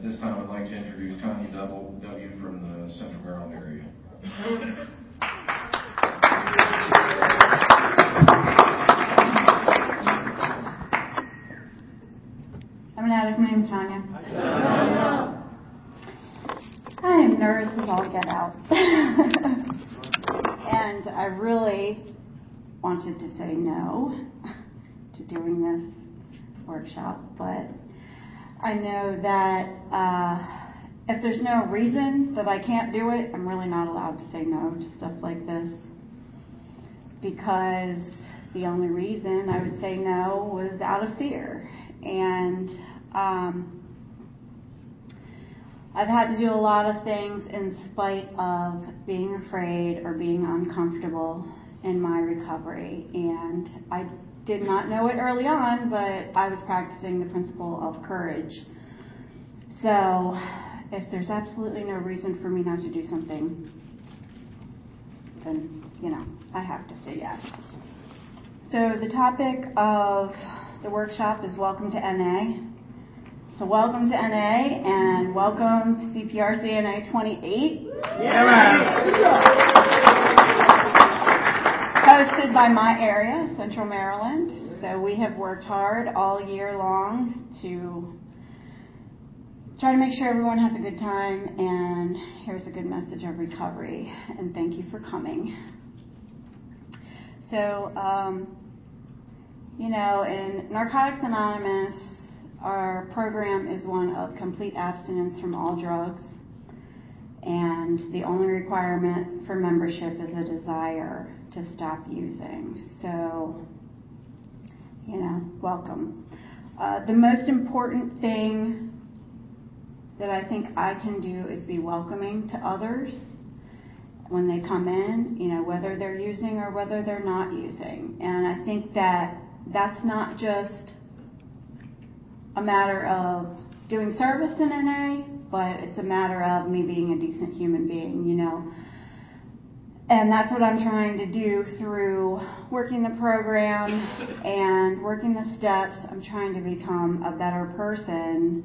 At this time, I'd like to introduce Tanya W. from the Central Maryland area. I'm an addict. My name is Tanya. I am nervous as all get out. And I really wanted to say no to doing this workshop, but I know that if there's no reason that I can't do it, I'm really not allowed to say no to stuff like this, because the only reason I would say no was out of fear. And I've had to do a lot of things in spite of being afraid or being uncomfortable in my recovery. And I did not know it early on, but I was practicing the principle of courage. So if there's absolutely no reason for me not to do something, then, I have to say yes. So the topic of the workshop is Welcome to NA. So welcome to NA and welcome to CPRC NA 28. Hosted by my area, Central Maryland. So we have worked hard all year long to try to make sure everyone has a good time and here's a good message of recovery. And thank you for coming. So, in Narcotics Anonymous, our program is one of complete abstinence from all drugs, and the only requirement for membership is a desire to stop using. So, welcome. The most important thing that I think I can do is be welcoming to others when they come in, whether they're using or whether they're not using. And I think that that's not just a matter of doing service in NA, but it's a matter of me being a decent human being, And that's what I'm trying to do through working the program and working the steps. I'm trying to become a better person.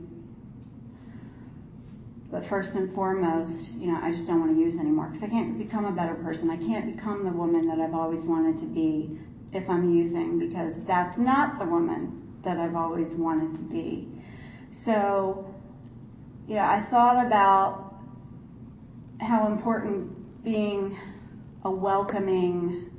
But first and foremost, I just don't want to use anymore, because I can't become a better person. I can't become the woman that I've always wanted to be if I'm using, because that's not the woman that I've always wanted to be. So, I thought about how important being a welcoming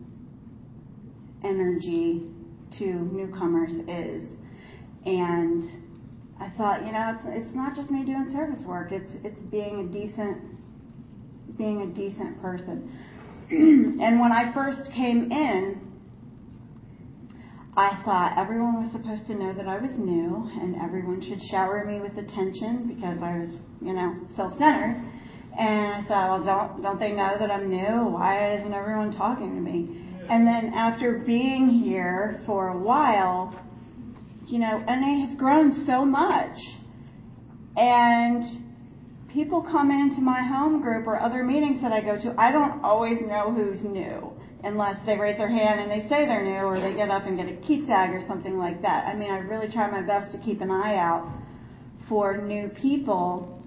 energy to newcomers is. And I thought, it's not just me doing service work. It's being a decent person. And when I first came in, I thought everyone was supposed to know that I was new, and everyone should shower me with attention because I was, self-centered. And I thought, well, don't they know that I'm new? Why isn't everyone talking to me? And then after being here for a while, NA has grown so much. And people come into my home group or other meetings that I go to, I don't always know who's new unless they raise their hand and they say they're new, or they get up and get a key tag or something like that. I mean, I really try my best to keep an eye out for new people.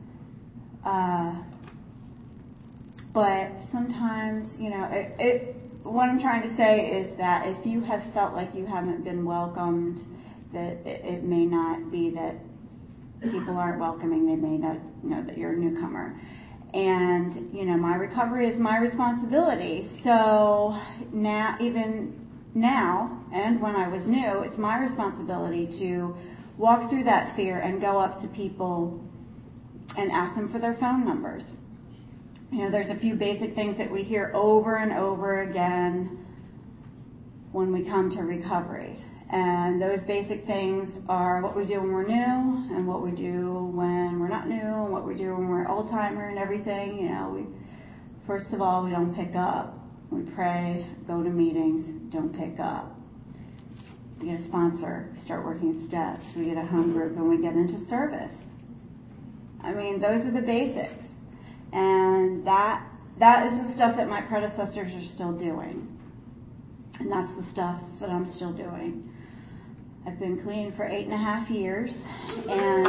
But sometimes, what I'm trying to say is that if you have felt like you haven't been welcomed, that it may not be that people aren't welcoming. They may not know that you're a newcomer. And, my recovery is my responsibility. So now, even now, and when I was new, it's my responsibility to walk through that fear and go up to people and ask them for their phone numbers. There's a few basic things that we hear over and over again when we come to recovery. And those basic things are what we do when we're new, and what we do when we're not new, and what we do when we're old-timer and everything. First of all, we don't pick up. We pray, go to meetings, don't pick up. We get a sponsor, start working steps. We get a home group, and we get into service. I mean, those are the basics. And that is the stuff that my predecessors are still doing. And that's the stuff that I'm still doing. I've been clean for 8.5 years, and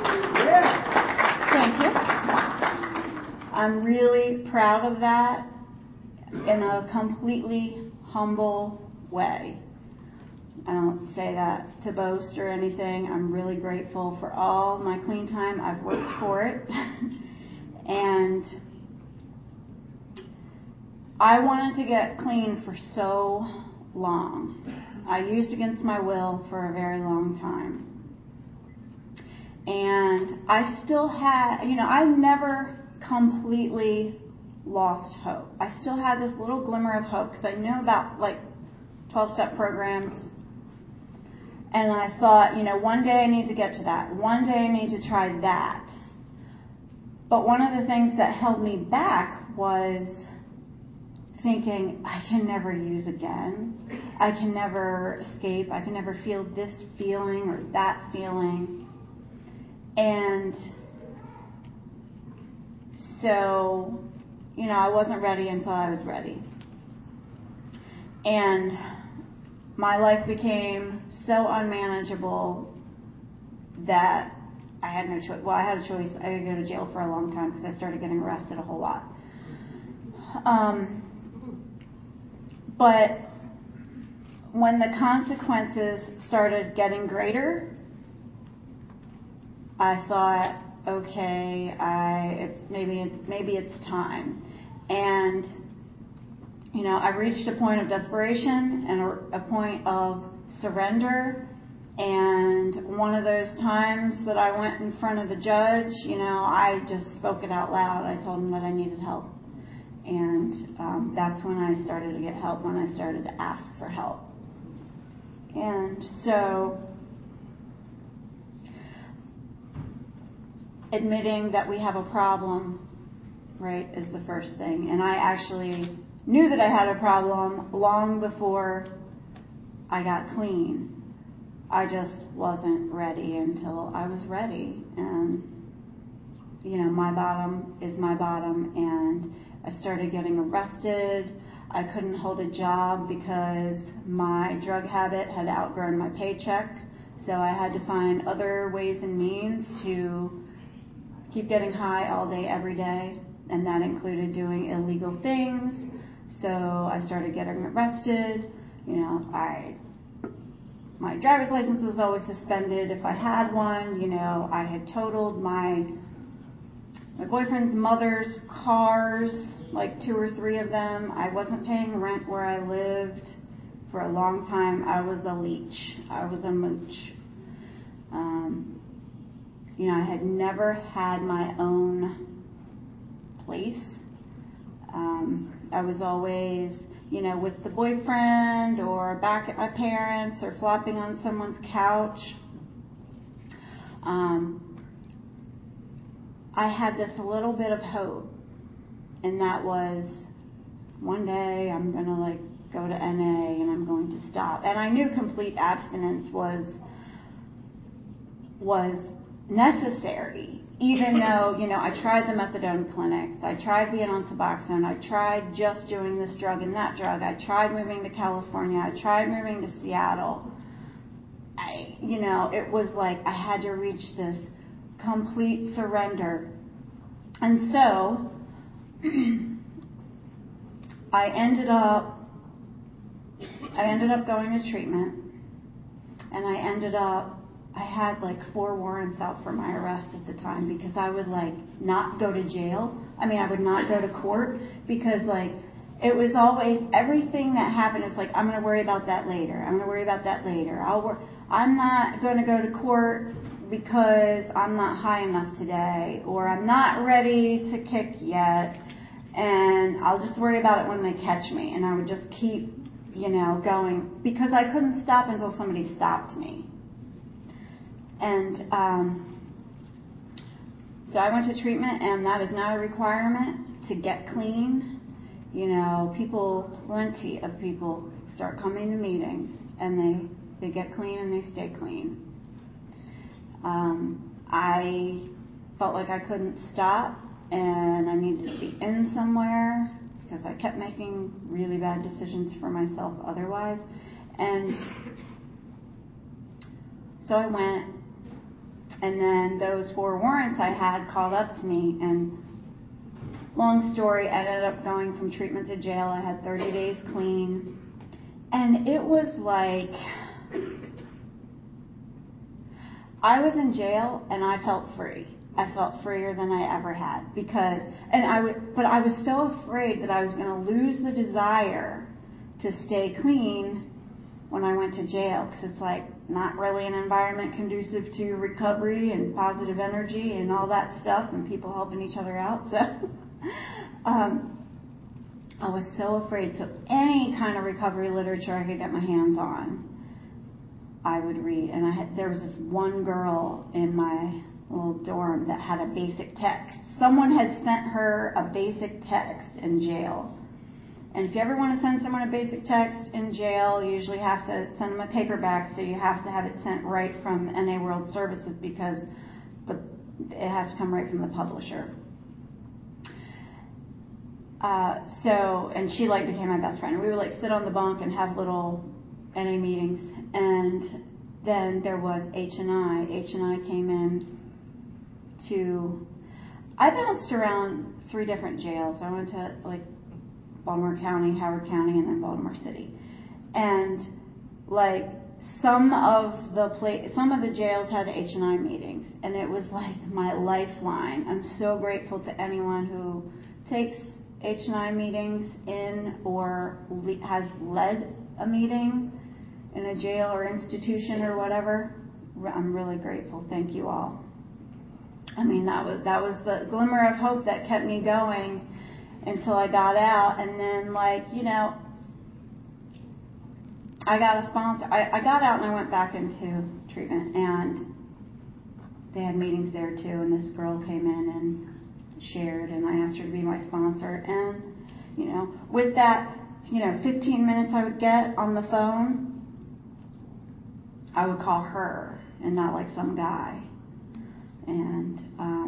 thank you. I'm really proud of that in a completely humble way. I don't say that to boast or anything. I'm really grateful for all my clean time. I've worked for it. And I wanted to get clean for so long. I used against my will for a very long time. And I still had, I never completely lost hope. I still had this little glimmer of hope because I knew about 12-step programs. And I thought, one day I need to get to that. One day I need to try that. But one of the things that held me back was thinking, I can never use again. I can never escape. I can never feel this feeling or that feeling. And so, I wasn't ready until I was ready. And my life became so unmanageable that I had no choice. Well, I had a choice. I could go to jail for a long time because I started getting arrested a whole lot. But when the consequences started getting greater, I thought, okay, maybe it's time. And I reached a point of desperation and a point of surrender. And one of those times that I went in front of the judge, I just spoke it out loud. I told him that I needed help. And that's when I started to get help, when I started to ask for help. And so admitting that we have a problem, right, is the first thing. And I actually knew that I had a problem long before I got clean. I just wasn't ready until I was ready. And, my bottom is my bottom. And I started getting arrested. I couldn't hold a job because my drug habit had outgrown my paycheck. So I had to find other ways and means to keep getting high all day, every day. And that included doing illegal things. So I started getting arrested. My driver's license was always suspended if I had one. I had totaled my boyfriend's mother's cars, 2 or 3 of them. I wasn't paying rent where I lived for a long time. I was a leech. I was a mooch. I had never had my own place. I was always, with the boyfriend or back at my parents or flopping on someone's couch. I had this little bit of hope, and that was one day I'm going to go to NA and I'm going to stop. And I knew complete abstinence was necessary, even though, I tried the methadone clinics, I tried being on Suboxone, I tried just doing this drug and that drug, I tried moving to California, I tried moving to Seattle. It was I had to reach this complete surrender. And so, I ended up going to treatment, and I had 4 warrants out for my arrest at the time because I would not go to jail. I would not go to court because it was always everything that happened is I'm going to worry about that later. I'm going to worry about that later. I'm not going to go to court because I'm not high enough today, or I'm not ready to kick yet, and I'll just worry about it when they catch me. And I would just keep, going because I couldn't stop until somebody stopped me. And so I went to treatment, and that is not a requirement to get clean. Plenty of people start coming to meetings, and they get clean and they stay clean. I felt like I couldn't stop, and I needed to be in somewhere because I kept making really bad decisions for myself otherwise. And So I went, and then those 4 warrants I had called up to me, and long story, I ended up going from treatment to jail. I had 30 days clean, and it was like, I was in jail and I felt free. I felt freer than I ever had but I was so afraid that I was going to lose the desire to stay clean when I went to jail, because it's like not really an environment conducive to recovery and positive energy and all that stuff and people helping each other out. So I was so afraid. So any kind of recovery literature I could get my hands on, I would read. And there was this one girl in my little dorm that had a basic text. Someone had sent her a basic text in jail. And if you ever want to send someone a basic text in jail, you usually have to send them a paperback, so you have to have it sent right from NA World Services, because it has to come right from the publisher. And she became my best friend. And we would sit on the bunk and have little NA meetings. And then there was H&I. H&I came in I bounced around 3 different jails. I went to Baltimore County, Howard County, and then Baltimore City. And some of the jails had H&I meetings, and it was my lifeline. I'm so grateful to anyone who takes H&I meetings or has led a meeting in a jail or institution or whatever. I'm really grateful. Thank you all. I mean, that was the glimmer of hope that kept me going until I got out. And then, I got a sponsor. I got out and I went back into treatment, and they had meetings there too. And this girl came in and shared, and I asked her to be my sponsor. And, with that, 15 minutes I would get on the phone, I would call her and not some guy. And,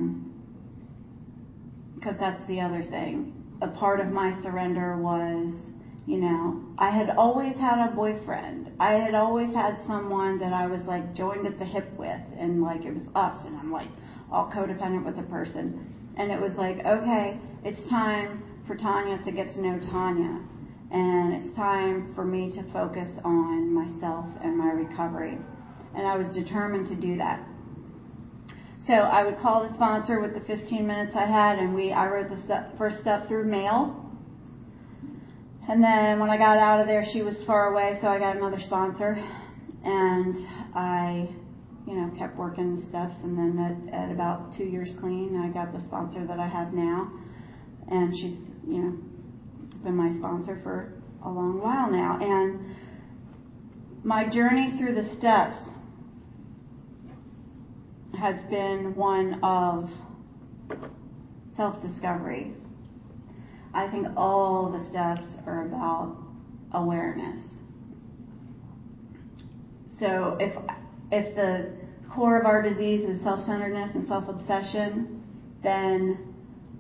because that's the other thing. A part of my surrender was, I had always had a boyfriend. I had always had someone that I was joined at the hip with, and it was us, and I'm all codependent with the person. And it was okay, it's time for Tanya to get to know Tanya. And it's time for me to focus on myself and my recovery. And I was determined to do that. So I would call the sponsor with the 15 minutes I had, and I wrote the first step through mail. And then when I got out of there, she was far away, so I got another sponsor. And I, kept working steps. And then at about 2 years clean, I got the sponsor that I have now. And she's, been my sponsor for a long while now. And my journey through the steps has been one of self-discovery. I think all the steps are about awareness. So if the core of our disease is self-centeredness and self-obsession, then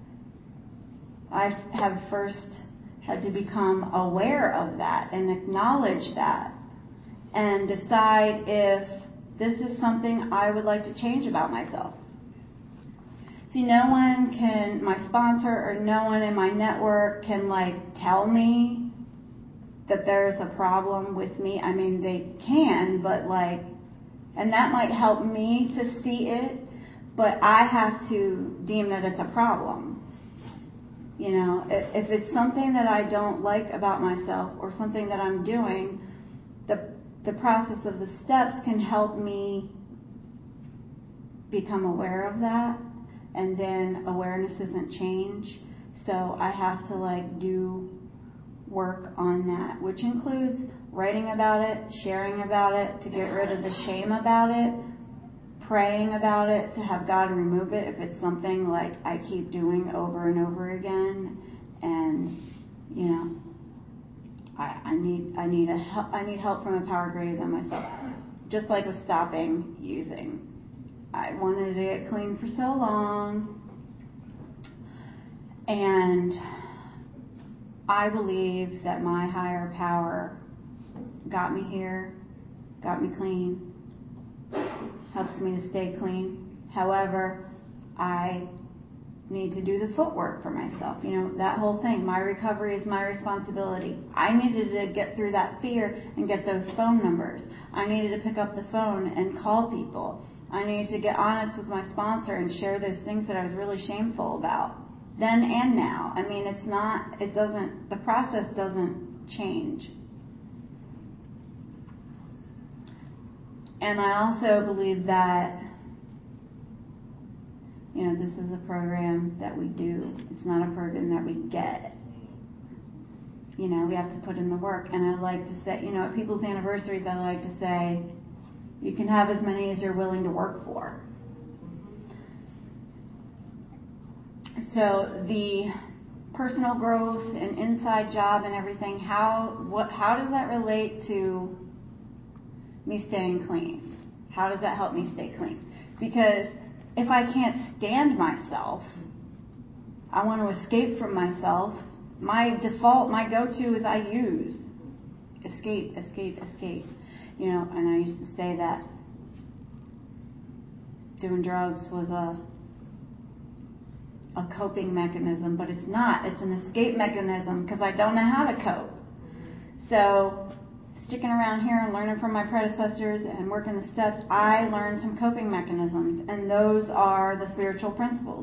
I have first had to become aware of that and acknowledge that and decide if this is something I would like to change about myself. See, no one can, my sponsor or no one in my network can tell me that there's a problem with me. I mean, they can, but and that might help me to see it, but I have to deem that it's a problem. If it's something that I don't like about myself or something that I'm doing, the process of the steps can help me become aware of that. And then awareness isn't change. So I have to do work on that, which includes writing about it, sharing about it, to get rid of the shame about it, praying about it, to have God remove it if it's something I keep doing over and over again. And, I need help from a power greater than myself. Just like with stopping using. I wanted to get clean for so long, and I believe that my higher power got me here, got me clean, expects me to stay clean. However, I need to do the footwork for myself. That whole thing. My recovery is my responsibility. I needed to get through that fear and get those phone numbers. I needed to pick up the phone and call people. I needed to get honest with my sponsor and share those things that I was really shameful about. Then and now. The process doesn't change. And I also believe that this is a program that we do. It's not a program that we get. We have to put in the work. And I like to say, at people's anniversaries, I like to say, you can have as many as you're willing to work for. So the personal growth and inside job and everything, how does that relate to me staying clean? How does that help me stay clean? Because if I can't stand myself, I want to escape from myself, my default, my go-to is I use. Escape. And I used to say that doing drugs was a coping mechanism, but it's not. It's an escape mechanism because I don't know how to cope. So sticking around here and learning from my predecessors and working the steps, I learned some coping mechanisms, and those are the spiritual principles,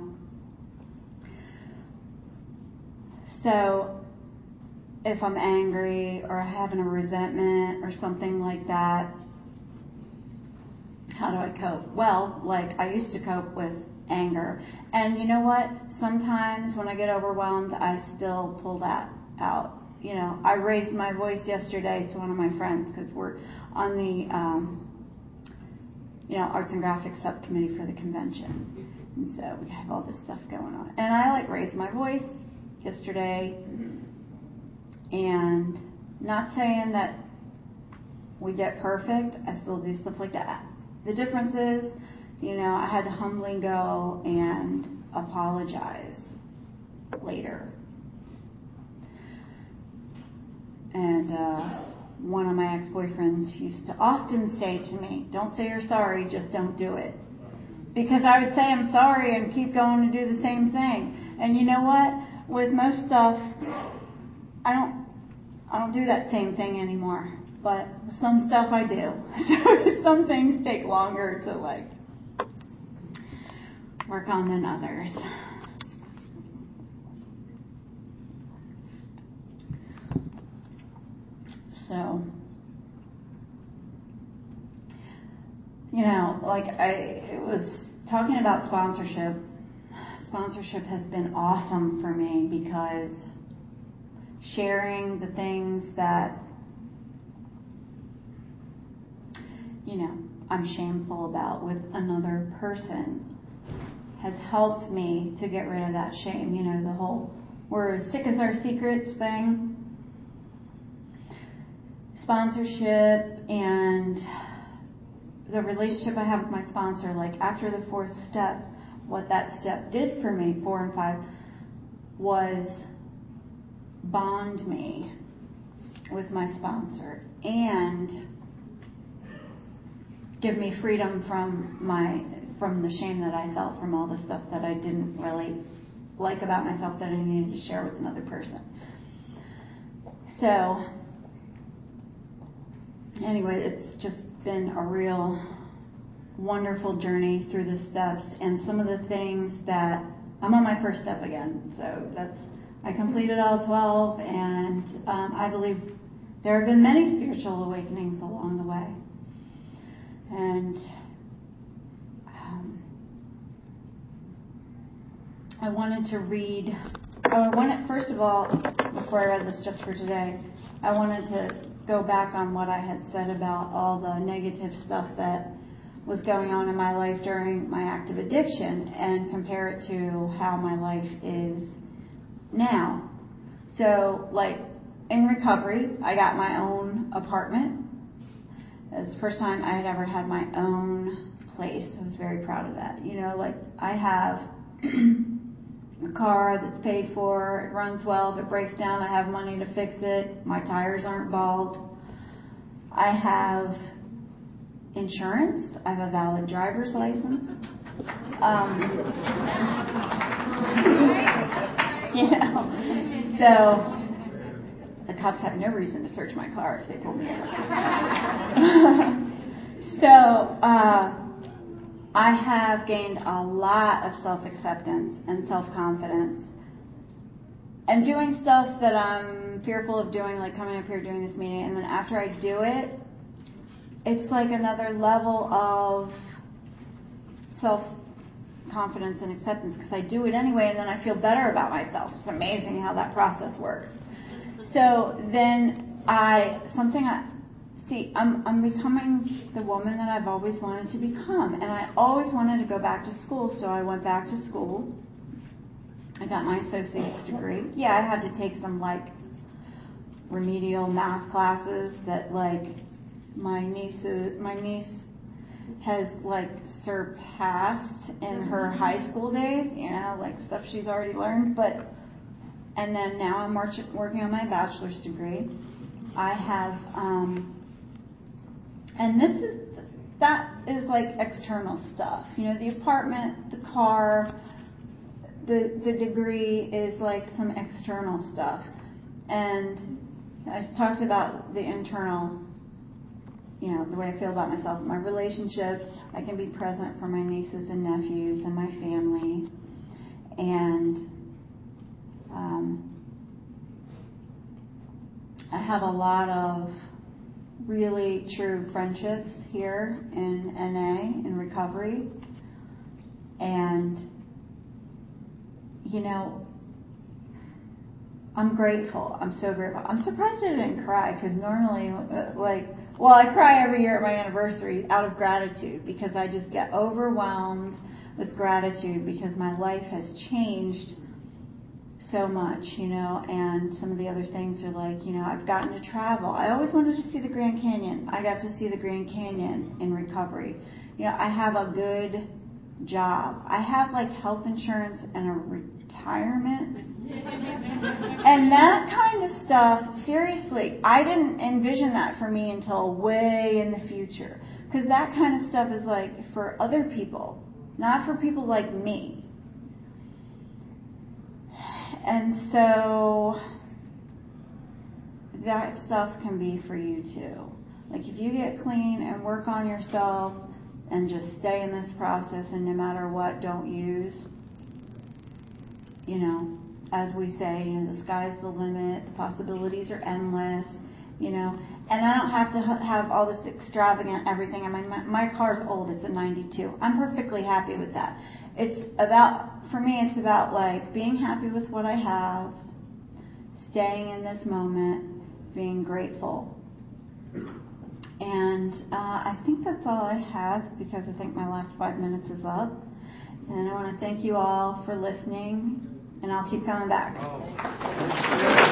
So if I'm angry or having a resentment or something like that, how do I cope? Well, I used to cope with anger. And you know what? Sometimes when I get overwhelmed, I still pull that out. I raised my voice yesterday to one of my friends because we're on the arts and graphics subcommittee for the convention. And so we have all this stuff going on. And I raised my voice yesterday, and not saying that we get perfect. I still do stuff like that. The difference is, I had to humbly go and apologize later. And one of my ex-boyfriends used to often say to me, don't say you're sorry, just don't do it. Because I would say I'm sorry and keep going to do the same thing. And you know what? With most stuff, I don't do that same thing anymore. But some stuff I do. So some things take longer to work on than others. So, it was talking about sponsorship. Sponsorship has been awesome for me because sharing the things that, I'm shameful about with another person has helped me to get rid of that shame. The whole we're as sick as our secrets thing. Sponsorship and the relationship I have with my sponsor, after the fourth step, what that step did for me, 4 and 5, was bond me with my sponsor and give me freedom from the shame that I felt from all the stuff that I didn't really like about myself that I needed to share with another person. So anyway, it's just been a real wonderful journey through the steps, and some of the things that I'm on my first step again. So I completed all 12, and I believe there have been many spiritual awakenings along the way. And I wanted to read. First of all, before I read this just for today, I wanted to go back on what I had said about all the negative stuff that was going on in my life during my active addiction and compare it to how my life is now. So, in recovery, I got my own apartment. It was the first time I had ever had my own place. I was very proud of that. I have a car that's paid for, it runs well. If it breaks down, I have money to fix it. My tires aren't bald. I have insurance. I have a valid driver's license. So the cops have no reason to search my car if they pull me over. So I have gained a lot of self-acceptance and self-confidence and doing stuff that I'm fearful of doing, like coming up here doing this meeting, and then after I do it, it's like another level of self-confidence and acceptance because I do it anyway, and then I feel better about myself. It's amazing how that process works. So then I'm becoming the woman that I've always wanted to become, and I always wanted to go back to school, so I went back to school. I got my associate's degree. Yeah, I had to take some remedial math classes that my niece has surpassed in her high school days, stuff she's already learned. And then now I'm working on my bachelor's degree. I have, and that is external stuff. The apartment, the car, the degree is some external stuff. And I talked about the internal, the way I feel about myself, my relationships. I can be present for my nieces and nephews and my family. And I have a lot of really true friendships here in NA, in recovery. And, I'm grateful. I'm so grateful. I'm surprised I didn't cry because normally, I cry every year at my anniversary out of gratitude because I just get overwhelmed with gratitude because my life has changed so much, and some of the other things are I've gotten to travel. I always wanted to see the Grand Canyon. I got to see the Grand Canyon in recovery. I have a good job. I have health insurance and a retirement. And that kind of stuff, seriously, I didn't envision that for me until way in the future. Because that kind of stuff is for other people, not for people like me. And so that stuff can be for you too. If you get clean and work on yourself and just stay in this process and no matter what, don't use, as we say, the sky's the limit, the possibilities are endless, and I don't have to have all this extravagant everything. I mean, my car's old, it's a 92. I'm perfectly happy with that. For me, it's about being happy with what I have, staying in this moment, being grateful. And I think that's all I have because I think my last 5 minutes is up. And I want to thank you all for listening, and I'll keep coming back.